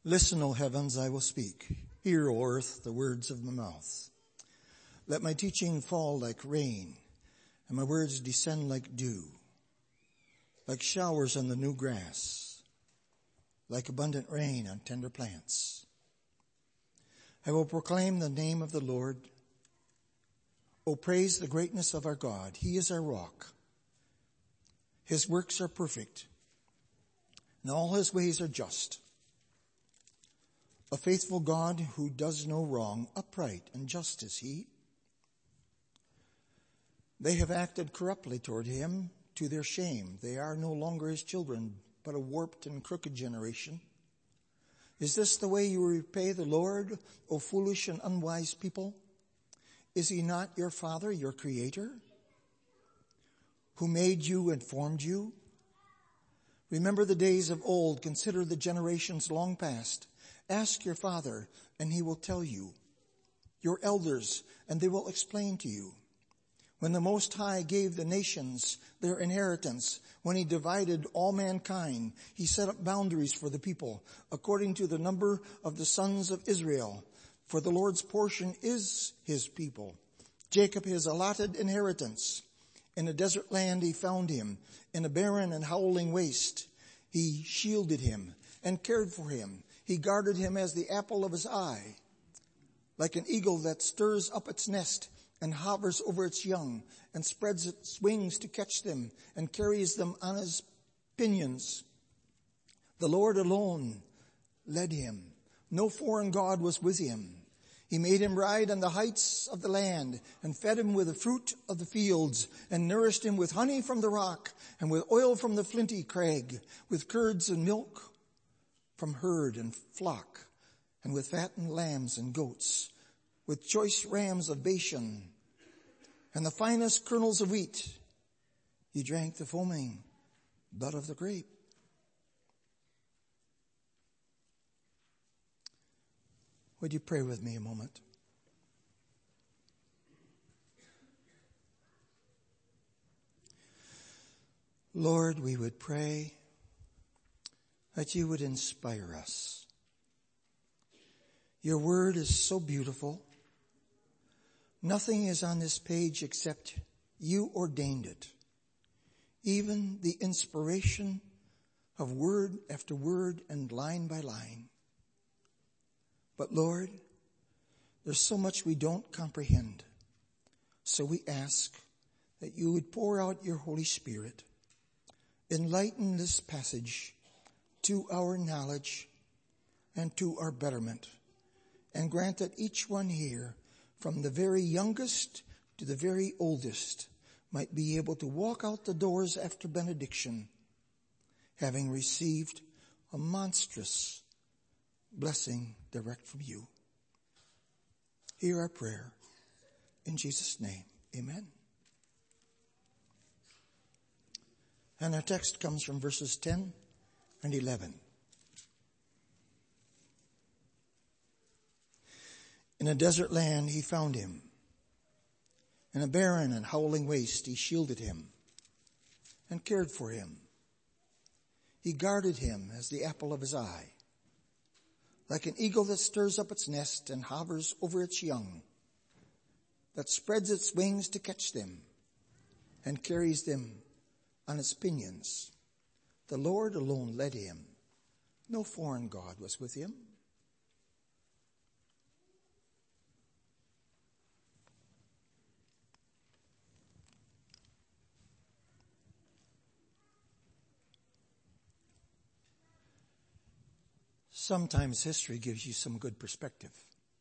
Listen, O heavens, I will speak. Hear, O earth, the words of my mouth. Let my teaching fall like rain, and my words descend like dew, like showers on the new grass, like abundant rain on tender plants. I will proclaim the name of the Lord. O praise the greatness of our God. He is our rock. His works are perfect, and all his ways are just. A faithful God who does no wrong, upright and just is he. They have acted corruptly toward him, to their shame. They are no longer his children, but a warped and crooked generation. Is this the way you repay the Lord, O foolish and unwise people? Is he not your Father, your Creator, who made you and formed you? Remember the days of old, consider the generations long past. Ask your father, and he will tell you. Your elders, and they will explain to you. When the Most High gave the nations their inheritance, when he divided all mankind, he set up boundaries for the people, according to the number of the sons of Israel. For the Lord's portion is his people, Jacob his allotted inheritance. In a desert land he found him, in a barren and howling waste. He shielded him and cared for him. He guarded him as the apple of his eye, like an eagle that stirs up its nest and hovers over its young and spreads its wings to catch them and carries them on his pinions. The Lord alone led him. No foreign god was with him. He made him ride on the heights of the land and fed him with the fruit of the fields and nourished him with honey from the rock and with oil from the flinty crag, with curds and milk from herd and flock, and with fattened lambs and goats, with choice rams of Bashan, and the finest kernels of wheat. He drank the foaming blood of the grape. Would you pray with me a moment? Lord, we would pray that you would inspire us. Your word is so beautiful. Nothing is on this page except you ordained it. Even the inspiration of word after word and line by line. But Lord, there's so much we don't comprehend. So we ask that you would pour out your Holy Spirit, enlighten this passage to our knowledge and to our betterment, and grant that each one here, from the very youngest to the very oldest, might be able to walk out the doors after benediction, having received a monstrous blessing direct from you. Hear our prayer. In Jesus' name, amen. And our text comes from verses 10 and 11. In a desert land he found him. In a barren and howling waste he shielded him and cared for him. He guarded him as the apple of his eye. Like an eagle that stirs up its nest and hovers over its young, that spreads its wings to catch them and carries them on its pinions. The Lord alone led him. No foreign god was with him. Sometimes history gives you some good perspective.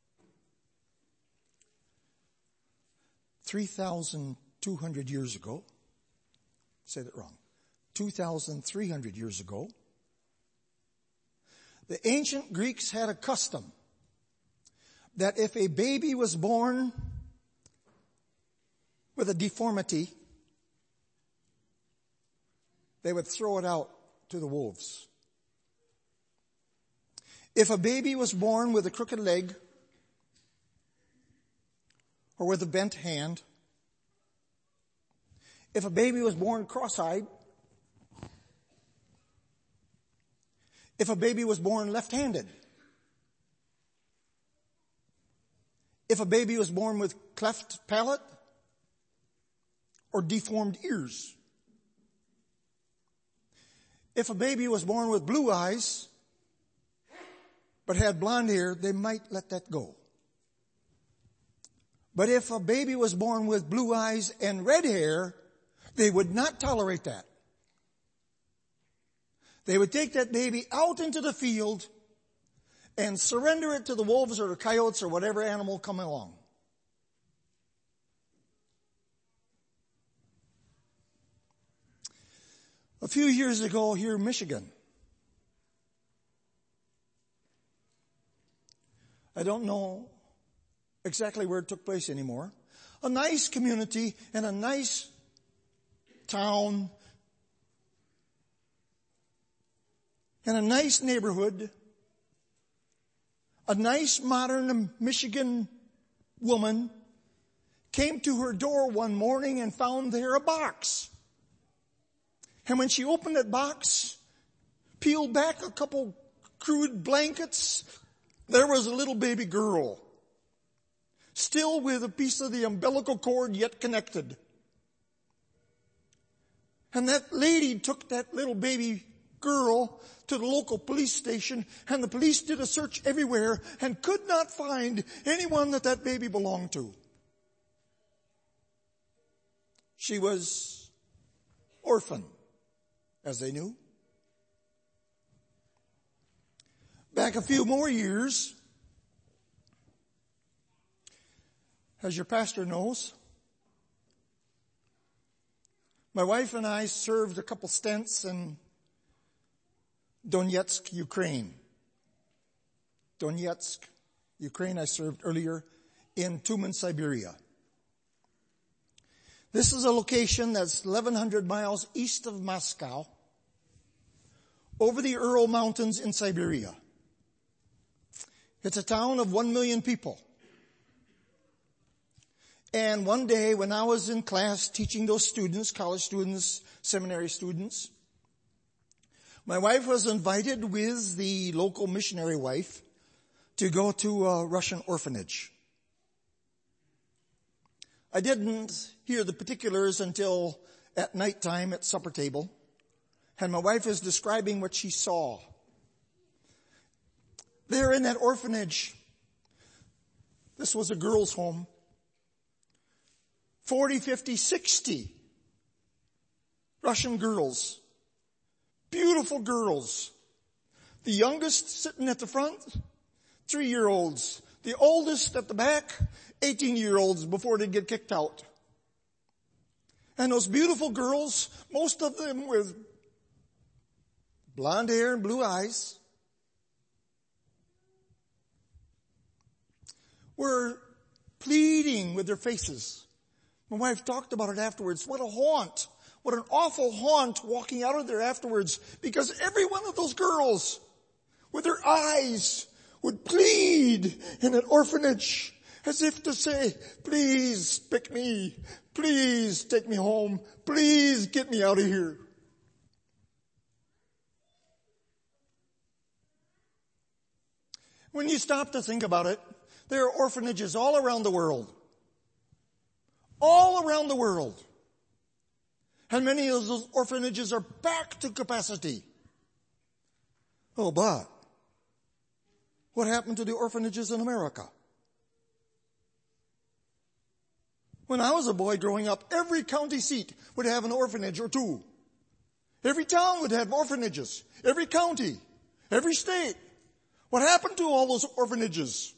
3,200 years ago, say that wrong, 2,300 years ago, the ancient Greeks had a custom that if a baby was born with a deformity, they would throw it out to the wolves. If a baby was born with a crooked leg or with a bent hand, if a baby was born cross-eyed, if a baby was born left-handed, if a baby was born with cleft palate or deformed ears. If a baby was born with blue eyes but had blonde hair, they might let that go. But if a baby was born with blue eyes and red hair, they would not tolerate that. They would take that baby out into the field and surrender it to the wolves or the coyotes or whatever animal come along. A few years ago here in Michigan, I don't know exactly where it took place anymore, a nice community and a nice town and a nice neighborhood, a nice modern Michigan woman came to her door one morning and found there a box. And when she opened that box, peeled back a couple crude blankets, there was a little baby girl, still with a piece of the umbilical cord yet connected. And that lady took that little baby girl to the local police station, and the police did a search everywhere and could not find anyone that baby belonged to. She was orphan, as they knew. Back a few more years, as your pastor knows, my wife and I served a couple stints in Donetsk, Ukraine. Donetsk, Ukraine, I served earlier in Tumen, Siberia. This is a location that's 1,100 miles east of Moscow, over the Ural Mountains in Siberia. It's a town of 1 million people. And one day when I was in class teaching those students, college students, seminary students, my wife was invited with the local missionary wife to go to a Russian orphanage. I didn't hear the particulars until at nighttime at supper table, and my wife is describing what she saw. There in that orphanage, this was a girls' home, 40, 50, 60 Russian girls, beautiful girls. The youngest sitting at the front, 3-year-olds. The oldest at the back, 18-year-olds before they get kicked out. And those beautiful girls, most of them with blonde hair and blue eyes, were pleading with their faces. My wife talked about it afterwards. What a haunt. What an awful haunt walking out of there afterwards, because every one of those girls with their eyes would plead in an orphanage as if to say, please pick me, please take me home, please get me out of here. When you stop to think about it, there are orphanages all around the world. All around the world. And many of those orphanages are back to capacity. Oh, but what happened to the orphanages in America? When I was a boy growing up, every county seat would have an orphanage or two. Every town would have orphanages. Every county. Every state. What happened to all those orphanages?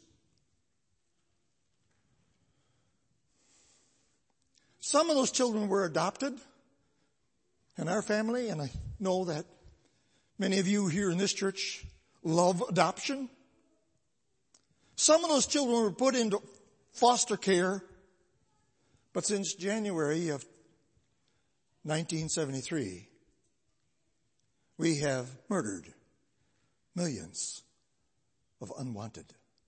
Some of those children were adopted in our family, and I know that many of you here in this church love adoption. Some of those children were put into foster care, but since January of 1973, we have murdered millions of unwanted.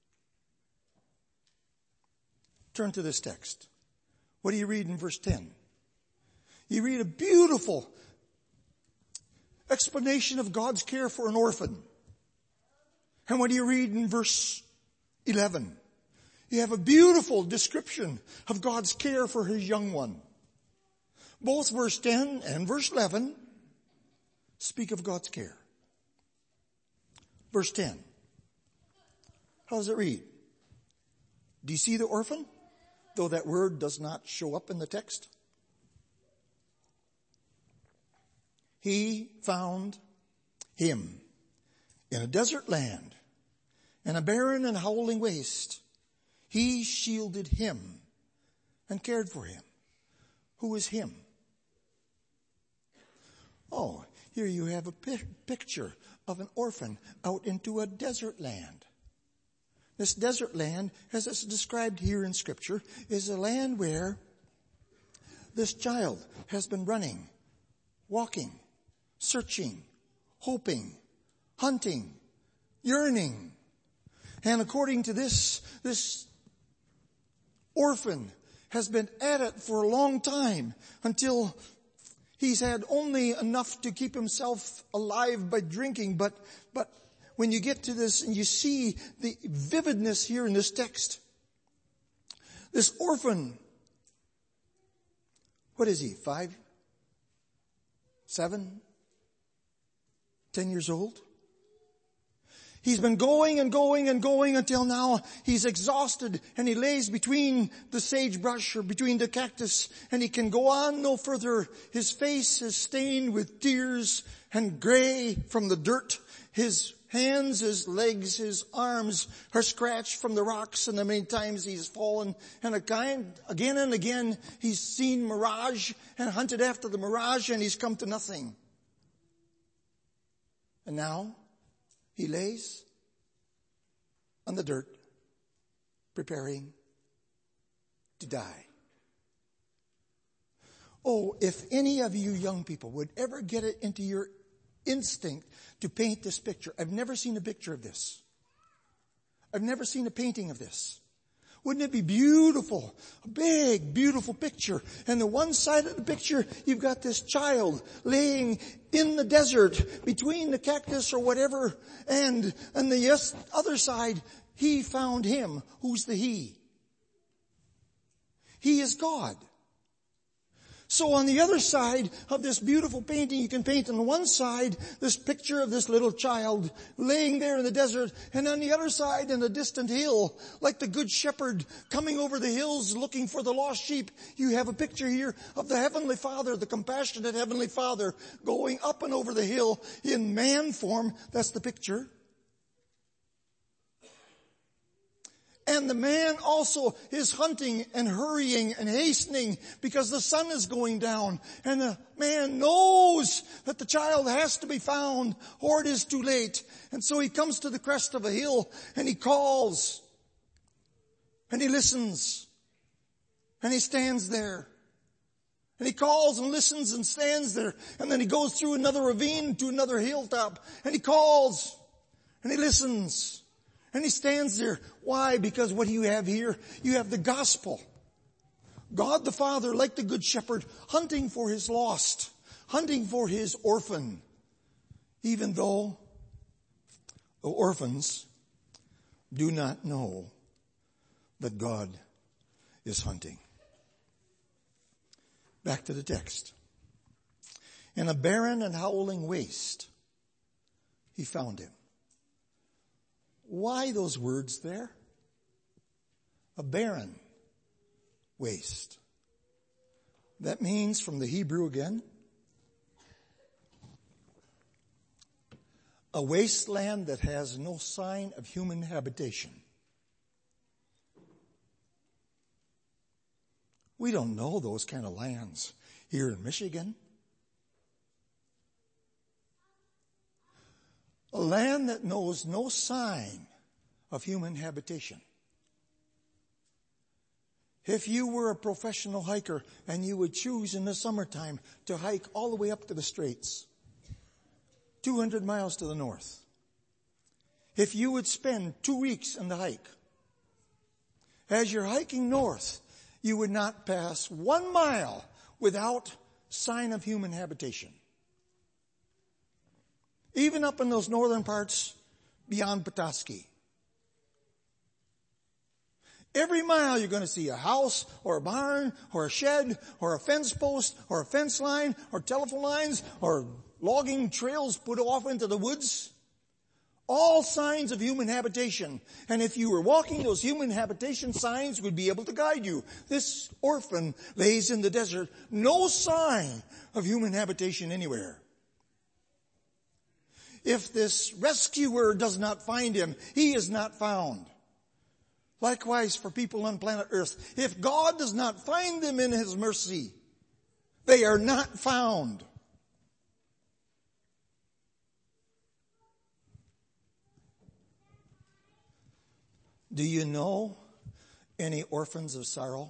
Turn to this text. What do you read in verse 10? You read a beautiful explanation of God's care for an orphan. And what do you read in verse 11? you have a beautiful description of God's care for his young one. Both verse 10 and verse 11 speak of God's care. Verse 10. How does it read? Do you see the orphan? Though that word does not show up in the text. He found him in a desert land, in a barren and howling waste. He shielded him and cared for him. Who is him? Oh, here you have a picture of an orphan out into a desert land. This desert land, as it's described here in Scripture, is a land where this child has been running, walking, searching, hoping, hunting, yearning. And according to this orphan has been at it for a long time until he's had only enough to keep himself alive by drinking. But when you get to this and you see the vividness here in this text, this orphan, what is he, 5, 7, 10 years old? He's been going and going and going until now he's exhausted and he lays between the sagebrush or between the cactus and he can go on no further. His face is stained with tears and gray from the dirt. His hands, his legs, his arms are scratched from the rocks and the many times he's fallen. And again and again he's seen mirage and hunted after the mirage and he's come to nothing. And now he lays on the dirt, preparing to die. Oh, if any of you young people would ever get it into your instinct to paint this picture. I've never seen a picture of this. I've never seen a painting of this. Wouldn't it be beautiful? A big, beautiful picture. And the one side of the picture, you've got this child laying in the desert between the cactus or whatever. And the other side, he found him. Who's the he? He is God. So on the other side of this beautiful painting, you can paint on one side this picture of this little child laying there in the desert, and on the other side in a distant hill, like the good shepherd coming over the hills looking for the lost sheep, you have a picture here of the Heavenly Father, the compassionate Heavenly Father, going up and over the hill in man form. That's the picture. And the man also is hunting and hurrying and hastening because the sun is going down. And the man knows that the child has to be found or it is too late. And so he comes to the crest of a hill and he calls and he listens and he stands there. And he calls and listens and stands there. And then he goes through another ravine to another hilltop and he calls and he listens. And he stands there. Why? Because what you have here, you have the gospel. God the Father, like the good shepherd, hunting for his lost, hunting for his orphan. Even though the orphans do not know that God is hunting. Back to the text. In a barren and howling waste, he found him. Why those words there? A barren waste. That means, from the Hebrew again, a wasteland that has no sign of human habitation. We don't know those kind of lands here in Michigan. A land that knows no sign of human habitation. If you were a professional hiker and you would choose in the summertime to hike all the way up to the Straits, 200 miles to the north, if you would spend 2 weeks on the hike, as you're hiking north, you would not pass 1 mile without sign of human habitation. Even up in those northern parts beyond Petoskey. Every mile you're going to see a house or a barn or a shed or a fence post or a fence line or telephone lines or logging trails put off into the woods. All signs of human habitation. And if you were walking, those human habitation signs would be able to guide you. This orphan lays in the desert. No sign of human habitation anywhere. If this rescuer does not find him, he is not found. Likewise for people on planet Earth. If God does not find them in His mercy, they are not found. Do you know any orphans of sorrow?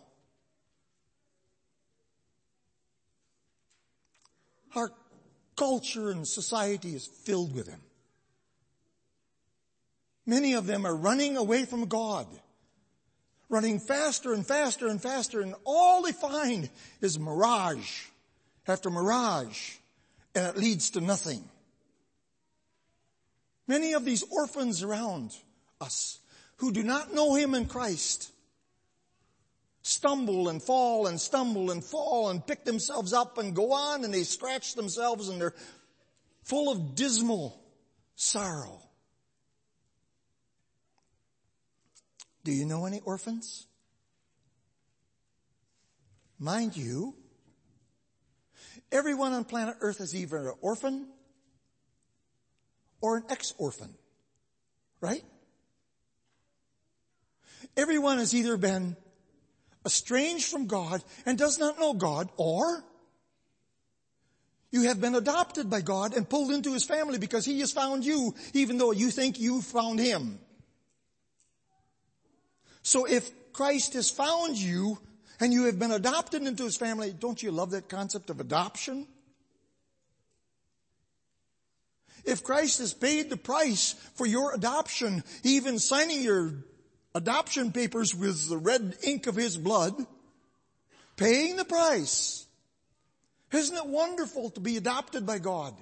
Our culture and society is filled with them. Many of them are running away from God, running faster and faster and faster, and all they find is mirage after mirage, and it leads to nothing. Many of these orphans around us who do not know Him in Christ stumble and fall and stumble and fall and pick themselves up and go on, and they scratch themselves, and they're full of dismal sorrow. Do you know any orphans? Mind you, everyone on planet Earth is either an orphan or an ex-orphan, right? Everyone has either been estranged from God and does not know God, or you have been adopted by God and pulled into His family because He has found you, even though you think you found Him. So if Christ has found you and you have been adopted into His family, don't you love that concept of adoption? If Christ has paid the price for your adoption, even signing your adoption papers with the red ink of His blood, paying the price. Isn't it wonderful to be adopted by God?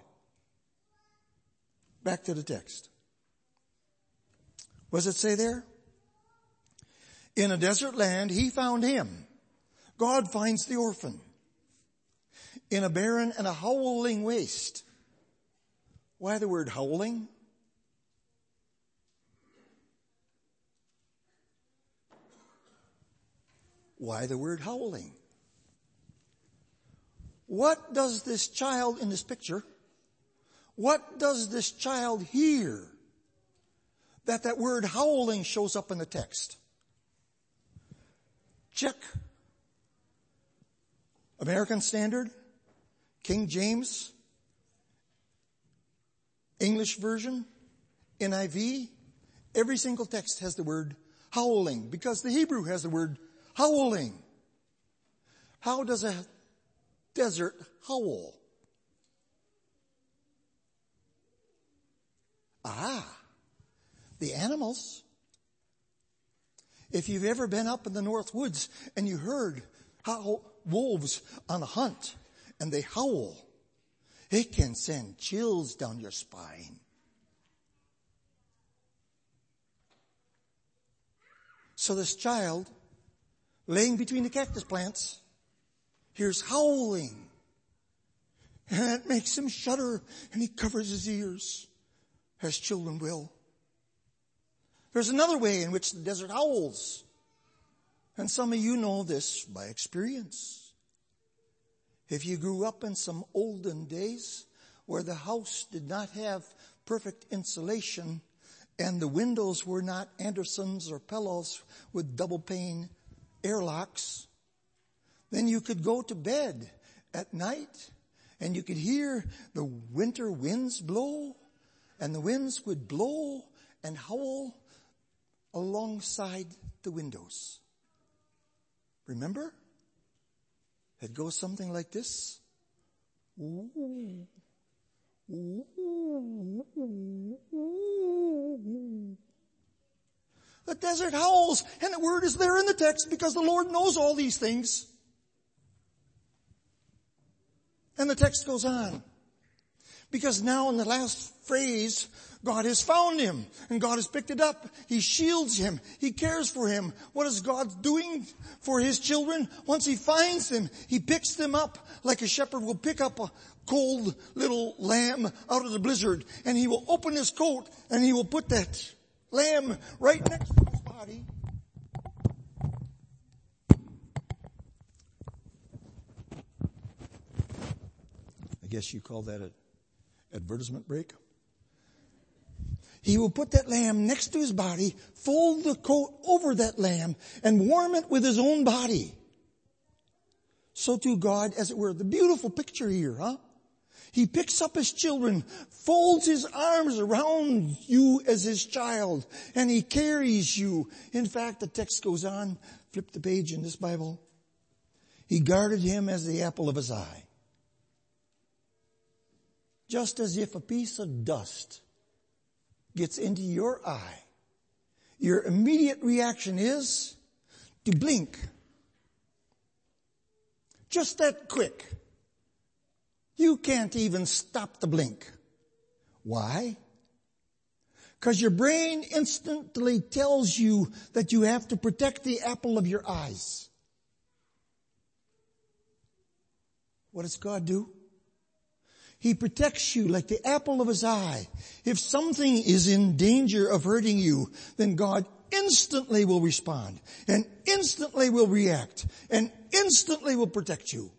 Back to the text. What does it say there? In a desert land, He found him. God finds the orphan. In a barren and a howling waste. Why the word howling? Why the word howling? What does this child in this picture, what does this child hear that word howling shows up in the text? Check. American Standard, King James, English version, NIV, every single text has the word howling because the Hebrew has the word howling. How does a desert howl? The animals. If you've ever been up in the North Woods and you heard how wolves on a hunt and they howl, it can send chills down your spine. So this child, laying between the cactus plants, hears howling. And it makes him shudder, and he covers his ears, as children will. There's another way in which the desert howls. And some of you know this by experience. If you grew up in some olden days where the house did not have perfect insulation and the windows were not Andersons or Pellos with double pane airlocks, then you could go to bed at night and you could hear the winter winds blow, and the winds would blow and howl alongside the windows. Remember? It goes something like this. Ooh. Ooh. The desert howls, and the word is there in the text because the Lord knows all these things. And the text goes on. Because now in the last phrase, God has found him and God has picked it up. He shields him. He cares for him. What is God doing for his children? Once he finds them, he picks them up like a shepherd will pick up a cold little lamb out of the blizzard, and he will open his coat and he will put that lamb right next to his body. I guess you call that an advertisement break. He will put that lamb next to his body, fold the coat over that lamb, and warm it with his own body. So too God, as it were, the beautiful picture here, huh? He picks up his children, folds his arms around you as his child, and he carries you. In fact, the text goes on, flip the page in this Bible. He guarded him as the apple of his eye. Just as if a piece of dust gets into your eye, your immediate reaction is to blink. Just that quick. You can't even stop the blink. Why? Because your brain instantly tells you that you have to protect the apple of your eyes. What does God do? He protects you like the apple of his eye. If something is in danger of hurting you, then God instantly will respond and instantly will react and instantly will protect you.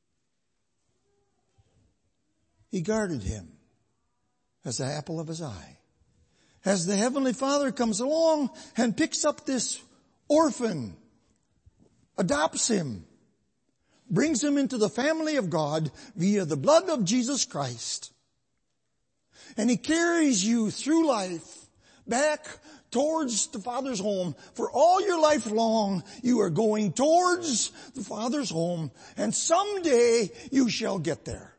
He guarded him as the apple of his eye. As the Heavenly Father comes along and picks up this orphan, adopts him, brings him into the family of God via the blood of Jesus Christ. And he carries you through life back towards the Father's home. For all your life long, you are going towards the Father's home, and someday you shall get there.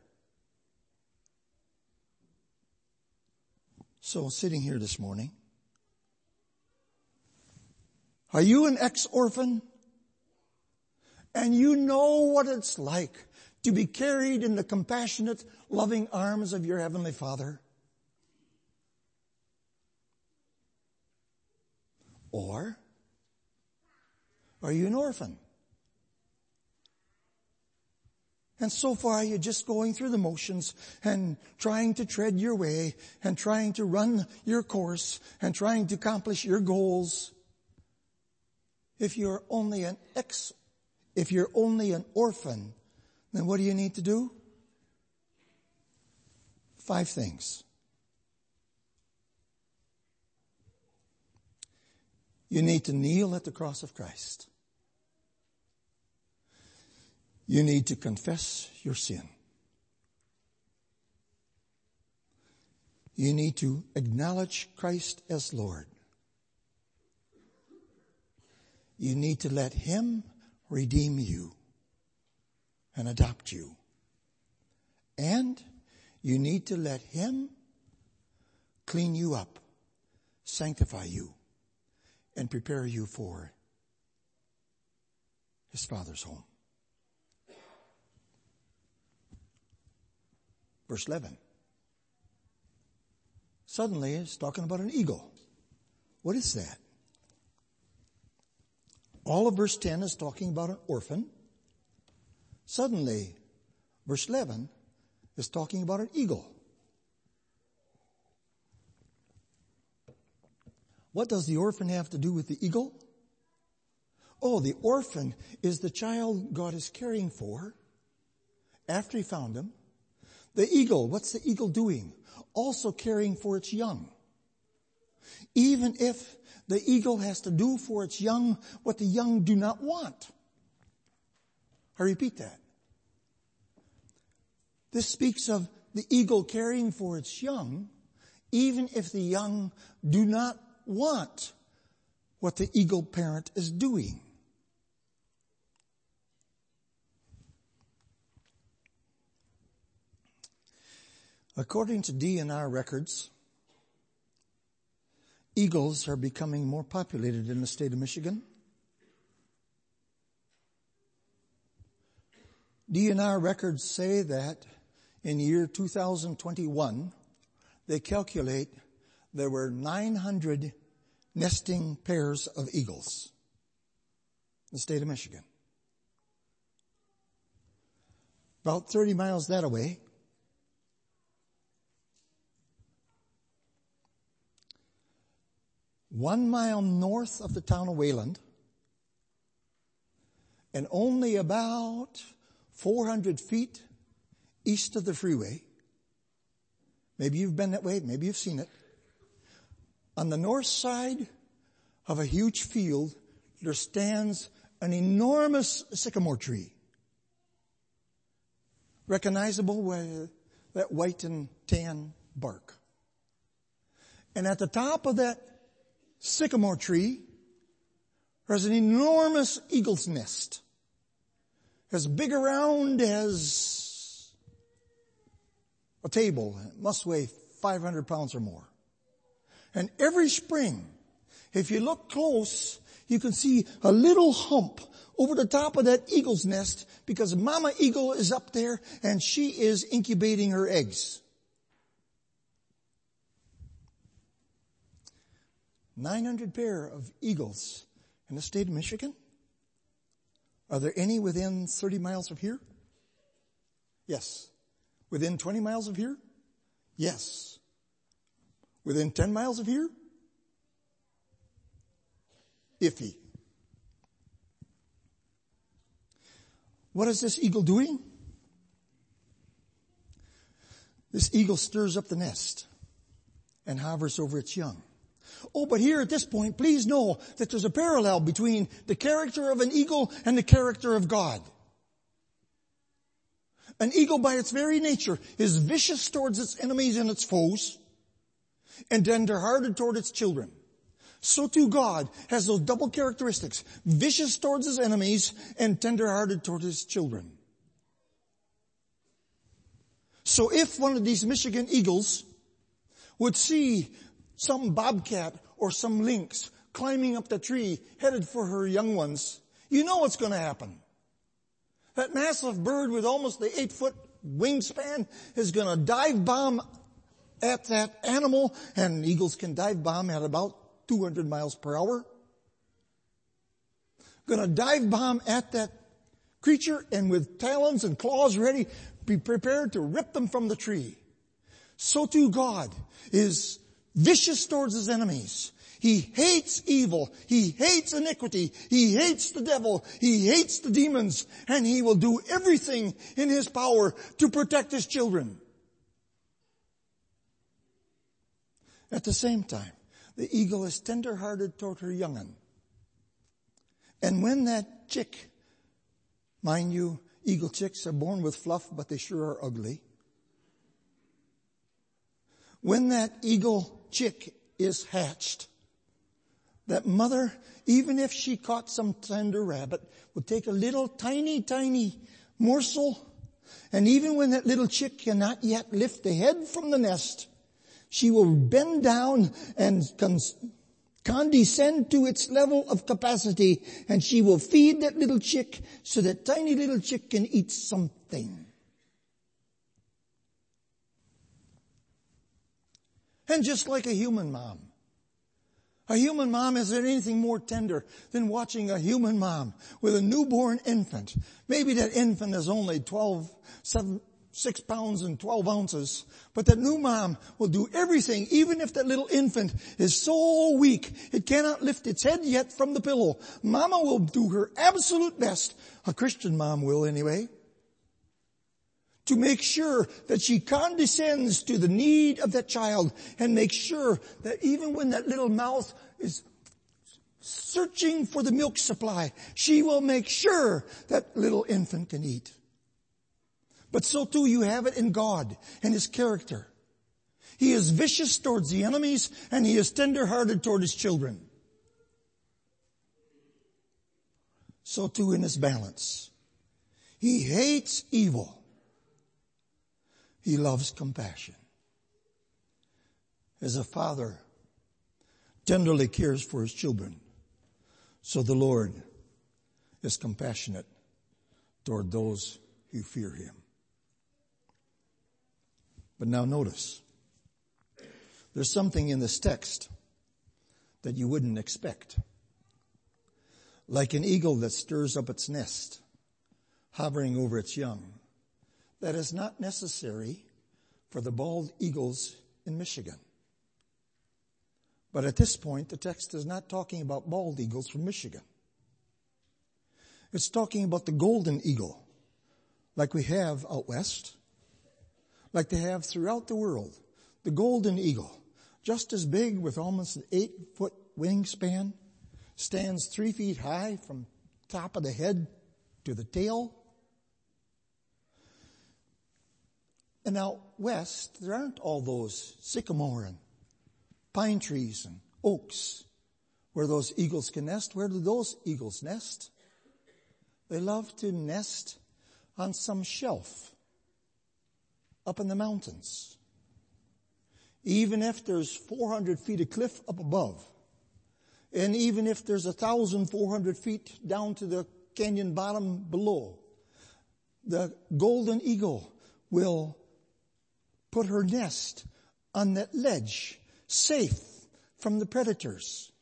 So sitting here this morning, are you an ex-orphan? And you know what it's like to be carried in the compassionate, loving arms of your Heavenly Father? Or are you an orphan? And so far you're just going through the motions and trying to tread your way and trying to run your course and trying to accomplish your goals. If you're only an orphan, then what do you need to do? 5 things. You need to kneel at the cross of Christ. You need to confess your sin. You need to acknowledge Christ as Lord. You need to let him redeem you and adopt you. And you need to let him clean you up, sanctify you, and prepare you for his Father's home. Verse 11. Suddenly it's talking about an eagle. What is that? All of verse 10 is talking about an orphan. Suddenly, verse 11 is talking about an eagle. What does the orphan have to do with the eagle? Oh, the orphan is the child God is caring for after he found him. The eagle, what's the eagle doing? Also caring for its young. Even if the eagle has to do for its young what the young do not want. I repeat that. This speaks of the eagle caring for its young, even if the young do not want what the eagle parent is doing. According to DNR records, eagles are becoming more populated in the state of Michigan. DNR records say that in year 2021, they calculate there were 900 nesting pairs of eagles in the state of Michigan. About 30 miles that away, one mile north of the town of Wayland, and only about 400 feet east of the freeway. Maybe you've been that way, maybe you've seen it. On the north side of a huge field, there stands an enormous sycamore tree. Recognizable with that white and tan bark. And at the top of that sycamore tree, there's an enormous eagle's nest. As big around as a table. It must weigh 500 pounds or more. And every spring, if you look close, you can see a little hump over the top of that eagle's nest because Mama Eagle is up there and she is incubating her eggs. 900 pair of eagles in the state of Michigan. Are there any within 30 miles of here? Yes. Within 20 miles of here? Yes. Within 10 miles of here? Iffy. What is this eagle doing? This eagle stirs up the nest and hovers over its young. Oh, but here at this point, please know that there's a parallel between the character of an eagle and the character of God. An eagle by its very nature is vicious towards its enemies and its foes and tender-hearted toward its children. So too God has those double characteristics, vicious towards his enemies and tender-hearted toward his children. So if one of these Michigan eagles would see some bobcat or some lynx climbing up the tree headed for her young ones, you know what's going to happen. That massive bird with almost the 8-foot wingspan is going to dive bomb at that animal, and eagles can dive bomb at about 200 miles per hour. Going to dive bomb at that creature and with talons and claws ready, be prepared to rip them from the tree. So too God is vicious towards his enemies. He hates evil. He hates iniquity. He hates the devil. He hates the demons. And he will do everything in his power to protect his children. At the same time, the eagle is tender-hearted toward her young'un. And when that chick, mind you, eagle chicks are born with fluff, but they sure are ugly. When that eagle chick is hatched, that mother, even if she caught some tender rabbit, would take a little tiny morsel, and even when that little chick cannot yet lift the head from the nest, she will bend down and condescend to its level of capacity, and she will feed that little chick so that tiny little chick can eat something. And just like a human mom is there anything more tender than watching a human mom with a newborn infant? Maybe that infant is only 6 pounds and 12 ounces, but that new mom will do everything, even if that little infant is so weak it cannot lift its head yet from the pillow. Mama will do her absolute best, a Christian mom will anyway, to make sure that she condescends to the need of that child and make sure that even when that little mouth is searching for the milk supply, she will make sure that little infant can eat. But so too you have it in God and his character. He is vicious towards the enemies and he is tender-hearted toward his children. So too in his balance. He hates evil. He loves compassion. As a father tenderly cares for his children, so the Lord is compassionate toward those who fear him. But now notice, there's something in this text that you wouldn't expect. Like an eagle that stirs up its nest, hovering over its young. That is not necessary for the bald eagles in Michigan. But at this point, the text is not talking about bald eagles from Michigan. It's talking about the golden eagle, like we have out west, like they have throughout the world. The golden eagle, just as big with almost an 8-foot wingspan, stands 3 feet high from top of the head to the tail. And out west, there aren't all those sycamore and pine trees and oaks where those eagles can nest. Where do those eagles nest? They love to nest on some shelf up in the mountains. Even if there's 400 feet of cliff up above, and even if there's 1,400 feet down to the canyon bottom below, the golden eagle will put her nest on that ledge, safe from the predators.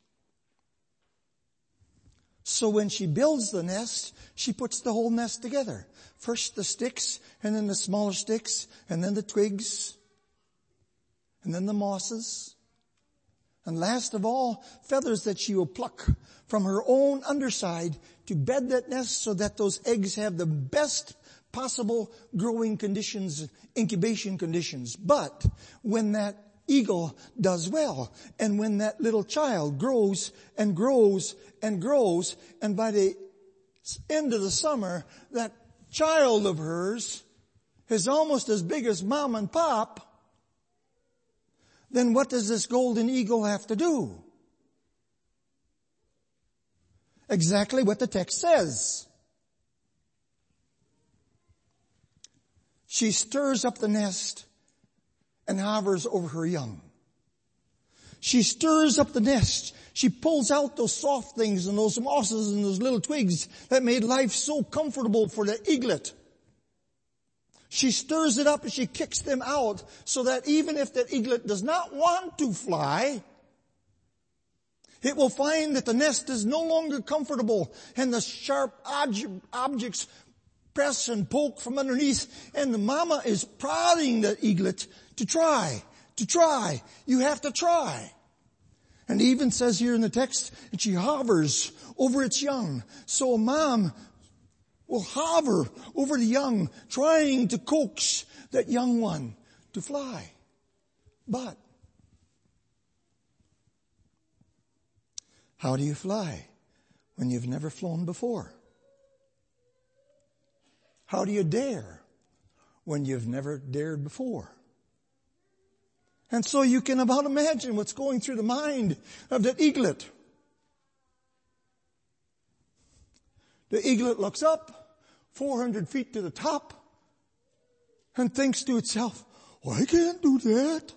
So when she builds the nest, she puts the whole nest together. First the sticks, and then the smaller sticks, and then the twigs, and then the mosses. And last of all, feathers that she will pluck from her own underside to bed that nest so that those eggs have the best possible growing conditions, incubation conditions. But when that eagle does well, and when that little child grows and grows and grows, and by the end of the summer, that child of hers is almost as big as mom and pop, then what does this golden eagle have to do? Exactly what the text says. She stirs up the nest and hovers over her young. She stirs up the nest. She pulls out those soft things and those mosses and those little twigs that made life so comfortable for the eaglet. She stirs it up and she kicks them out so that even if that eaglet does not want to fly, it will find that the nest is no longer comfortable and the sharp objects press and poke from underneath, and the mama is prodding the eaglet to try. You have to try. And it even says here in the text that she hovers over its young. So a mom will hover over the young, trying to coax that young one to fly. But how do you fly when you've never flown before? How do you dare when you've never dared before? And so you can about imagine what's going through the mind of that eaglet. The eaglet looks up 400 feet to the top and thinks to itself, "Oh, I can't do that."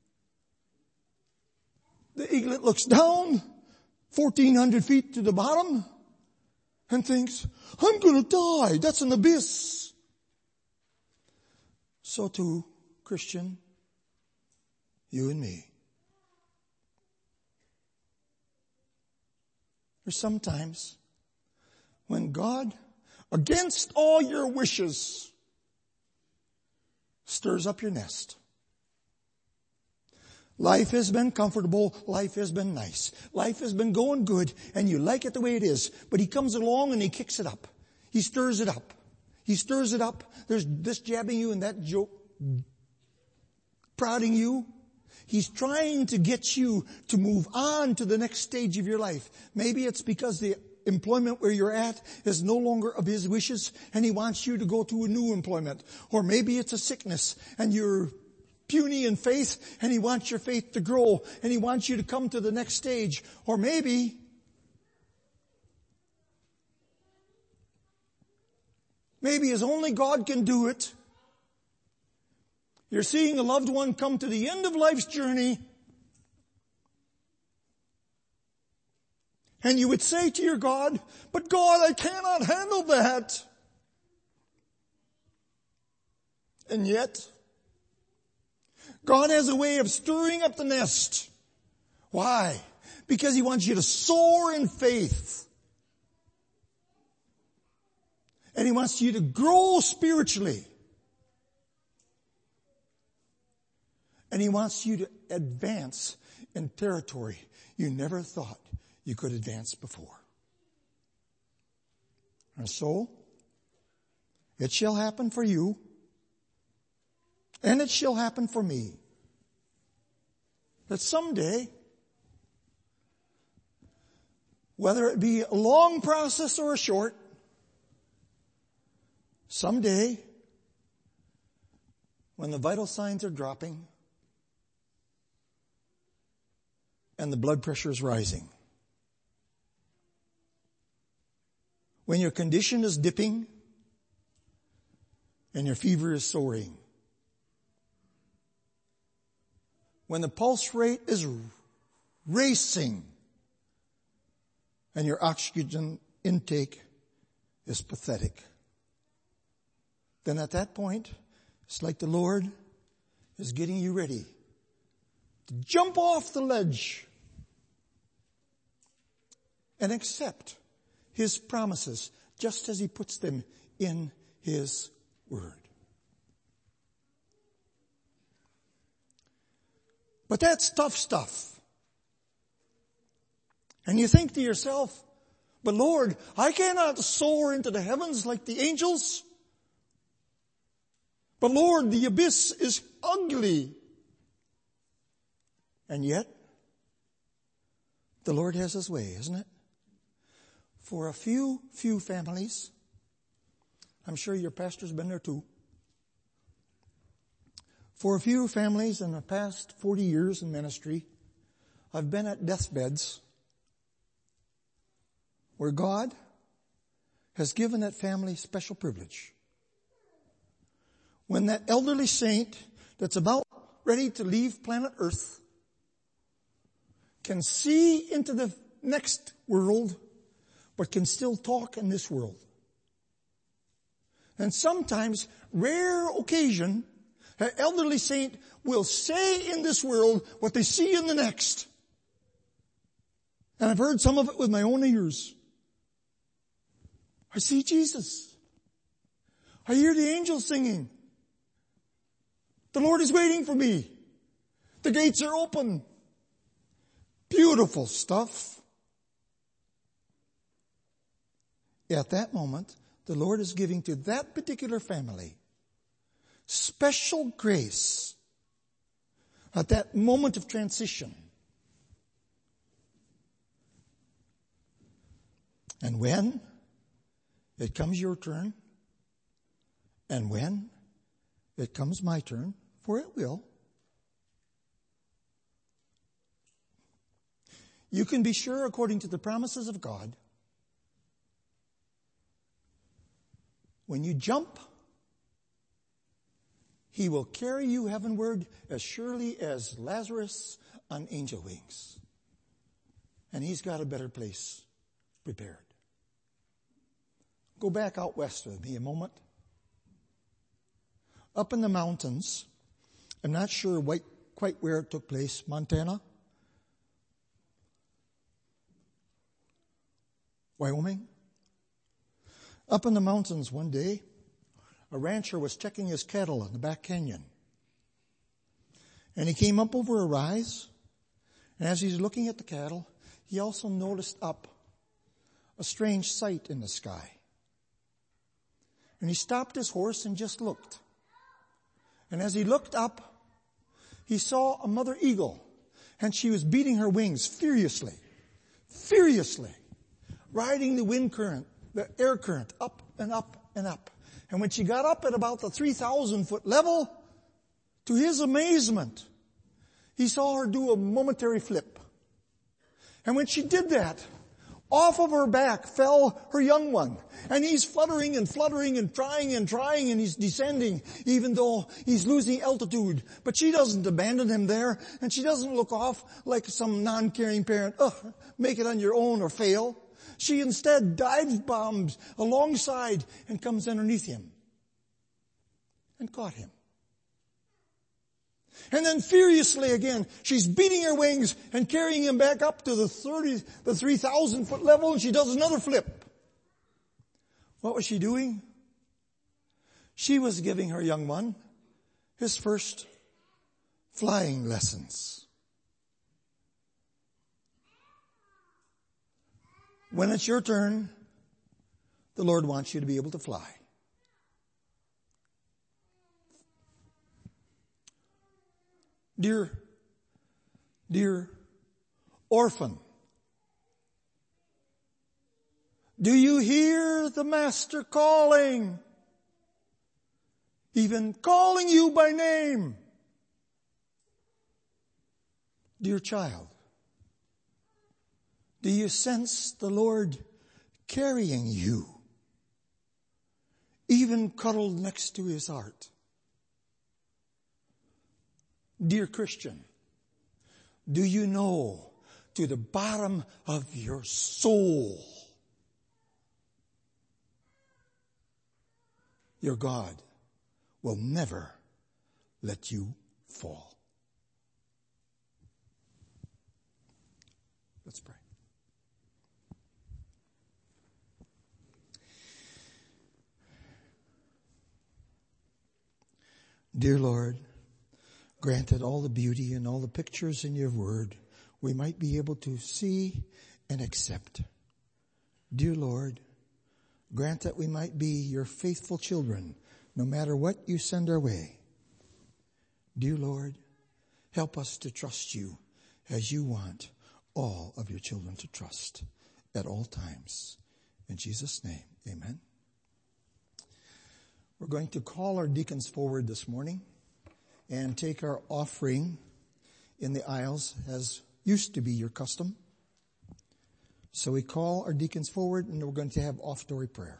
The eaglet looks down 1,400 feet to the bottom and thinks, "I'm going to die. That's an abyss." So too, Christian, you and me. There's sometimes when God, against all your wishes, stirs up your nest. Life has been comfortable. Life has been nice. Life has been going good, and you like it the way it is. But he comes along and he kicks it up. He stirs it up. He stirs it up. There's this jabbing you and that joke, prodding you. He's trying to get you to move on to the next stage of your life. Maybe it's because the employment where you're at is no longer of his wishes and he wants you to go to a new employment. Or maybe it's a sickness and you're puny in faith and he wants your faith to grow and he wants you to come to the next stage. Or maybe as only God can do it, you're seeing a loved one come to the end of life's journey, and you would say to your God, "But God, I cannot handle that." And yet, God has a way of stirring up the nest. Why? Because He wants you to soar in faith. And He wants you to grow spiritually. And He wants you to advance in territory you never thought you could advance before. And so, it shall happen for you, and it shall happen for me, that someday, whether it be a long process or a short, someday, when the vital signs are dropping and the blood pressure is rising, when your condition is dipping and your fever is soaring, when the pulse rate is racing and your oxygen intake is pathetic, then at that point, it's like the Lord is getting you ready to jump off the ledge and accept His promises just as He puts them in His Word. But that's tough stuff. And you think to yourself, but Lord, I cannot soar into the heavens like the angels. But Lord, the abyss is ugly. And yet, the Lord has His way, isn't it? For a few families, I'm sure your pastor's been there too. For a few families in the past 40 years in ministry, I've been at deathbeds where God has given that family special privilege. When that elderly saint that's about ready to leave planet Earth can see into the next world, but can still talk in this world. And sometimes, rare occasion, an elderly saint will say in this world what they see in the next. And I've heard some of it with my own ears. I see Jesus. I hear the angels singing. The Lord is waiting for me. The gates are open. Beautiful stuff. At that moment, the Lord is giving to that particular family special grace at that moment of transition. And when it comes your turn, and when it comes my turn, for it will, you can be sure, according to the promises of God, when you jump, He will carry you heavenward as surely as Lazarus on angel wings. And He's got a better place prepared. Go back out west with me a moment. Up in the mountains, I'm not sure quite where it took place, Montana, Wyoming. Up in the mountains one day, a rancher was checking his cattle in the back canyon. And he came up over a rise, and as he's looking at the cattle, he also noticed up a strange sight in the sky. And he stopped his horse and just looked. And as he looked up, he saw a mother eagle, and she was beating her wings furiously, riding the wind current, the air current, up and up and up. And when she got up at about the 3,000 foot level, to his amazement, he saw her do a momentary flip. And when she did that, off of her back fell her young one. And he's fluttering and fluttering and trying and he's descending even though he's losing altitude. But she doesn't abandon him there, and she doesn't look off like some non-caring parent. Make it on your own or fail. She instead dive bombs alongside and comes underneath him and caught him. And then furiously again, she's beating her wings and carrying him back up to the 3,000 foot level, and she does another flip. What was she doing? She was giving her young one his first flying lessons. When it's your turn, the Lord wants you to be able to fly. Dear orphan, do you hear the Master calling? Even calling you by name. Dear child, do you sense the Lord carrying you? Even cuddled next to his heart. Dear Christian, do you know to the bottom of your soul, your God will never let you fall? Let's pray. Dear Lord, grant that all the beauty and all the pictures in your word we might be able to see and accept. Dear Lord, grant that we might be your faithful children no matter what you send our way. Dear Lord, help us to trust you as you want all of your children to trust at all times. In Jesus' name, amen. We're going to call our deacons forward this morning and take our offering in the aisles as used to be your custom. So we call our deacons forward and we're going to have offertory prayer.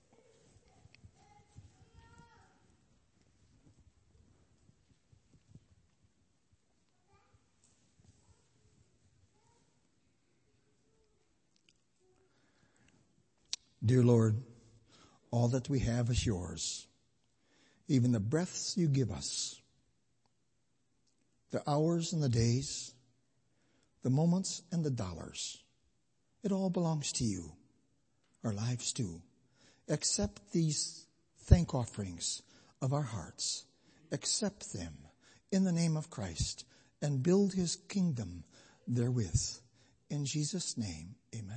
Dear Lord, all that we have is yours. Even the breaths you give us, the hours and the days, the moments and the dollars, it all belongs to you. Our lives too. Accept these thank offerings of our hearts. Accept them in the name of Christ and build his kingdom therewith. In Jesus' name, amen.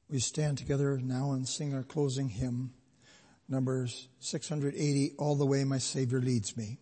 We stand together now and sing our closing hymn, numbers 680, All the Way My Savior Leads Me.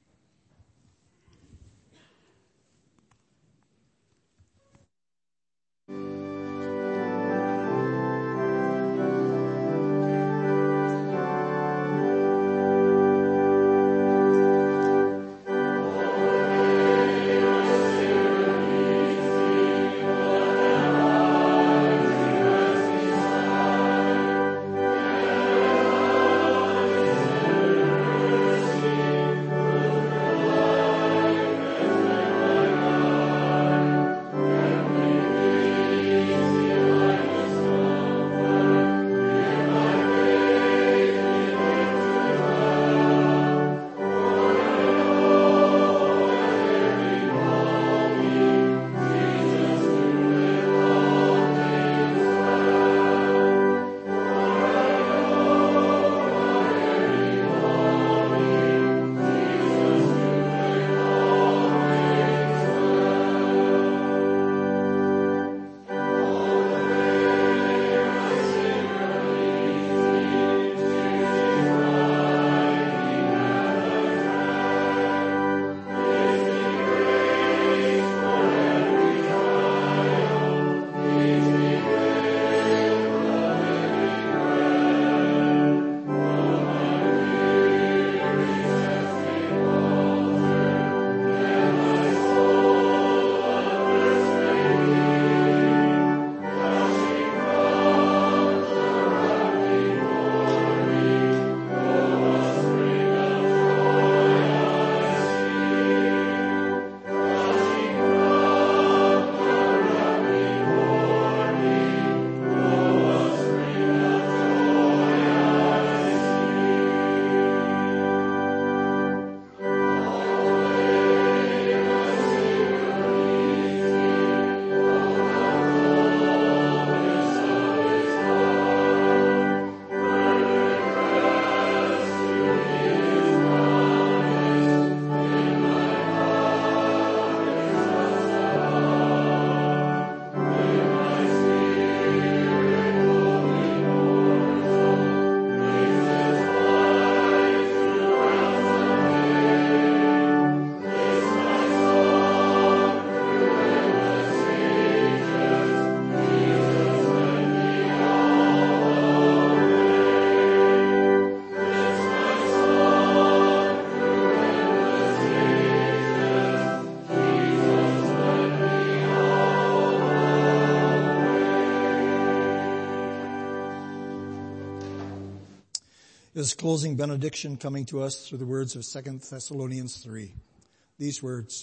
This closing benediction coming to us through the words of 2 Thessalonians 3. These words.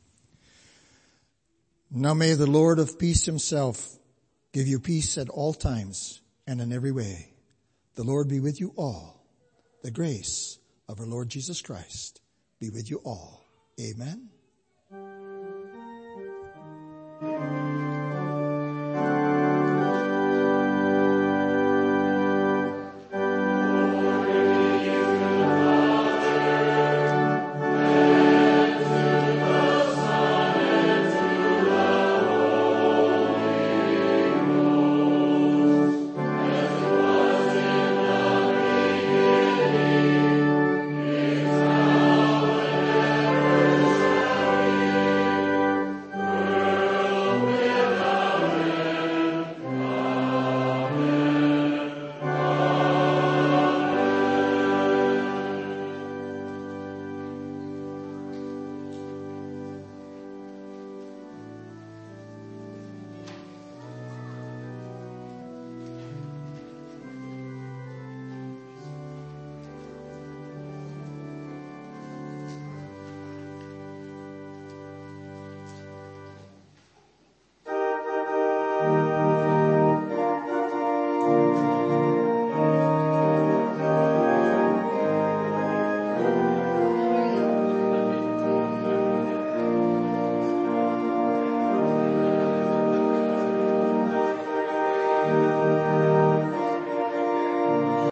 Now may the Lord of peace himself give you peace at all times and in every way. The Lord be with you all. The grace of our Lord Jesus Christ be with you all. Amen.